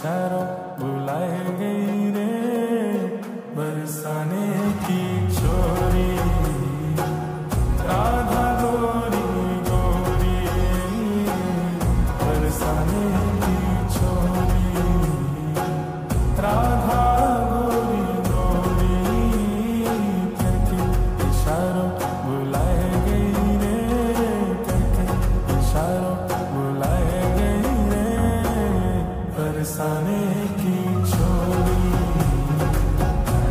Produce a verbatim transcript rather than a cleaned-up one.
शहरों बुलाए गई रे बरसाने की छोरी, राधा गोरी गोरी बरसाने की छोरी, राधा